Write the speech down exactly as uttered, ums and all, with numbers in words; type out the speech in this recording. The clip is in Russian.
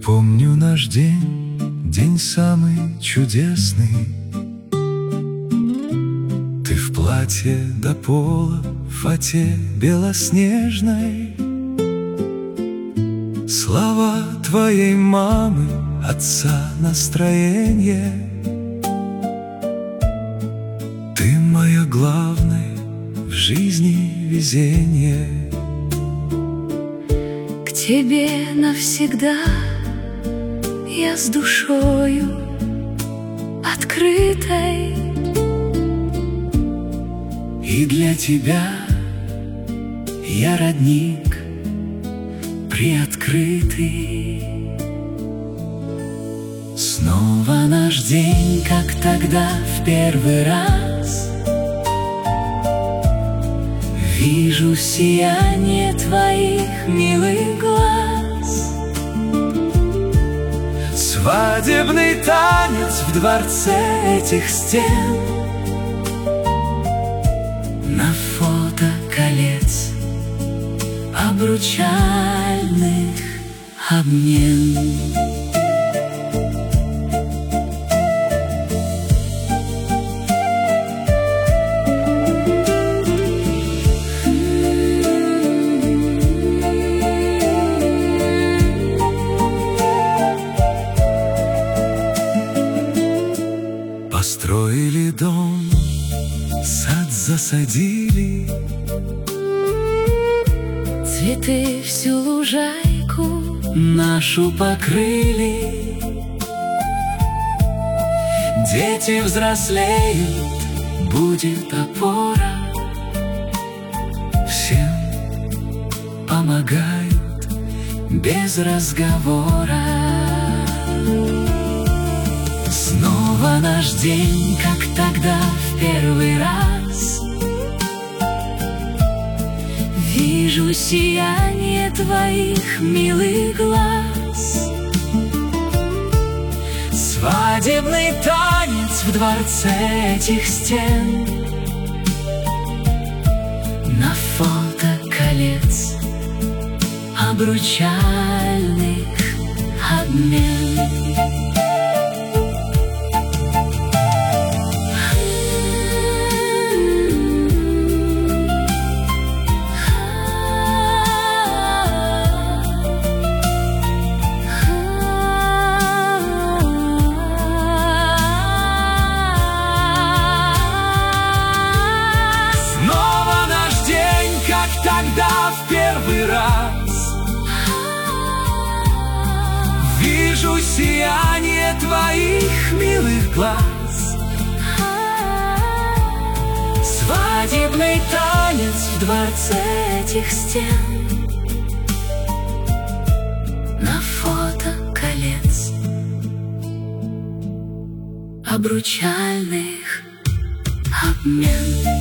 помню наш день, день самый чудесный. Ты в платье до пола, в фате белоснежной. Слова твоей мамы, отца настроение. Ты мое главное в жизни везение. К тебе навсегда я с душою открытой, и для тебя я родник приоткрытый. Снова наш день, как тогда в первый раз. Вижу сияние твоих милых глаз. Свадебный танец в дворце этих стен. На фото колец обручальных обмен. Построили дом, сад засадили, цветы всю лужайку нашу покрыли. Дети взрослеют, будет опора. Всем помогают без разговора. Снова наш день, как тогда в первый раз. Вижу сияние твоих милых глаз. Свадебный танец в дворце этих стен. На фото колец обручальных обмен. Тогда в первый раз вижу сияние твоих милых глаз. Свадебный танец в дворце этих стен. На фото колец обручальных обмен.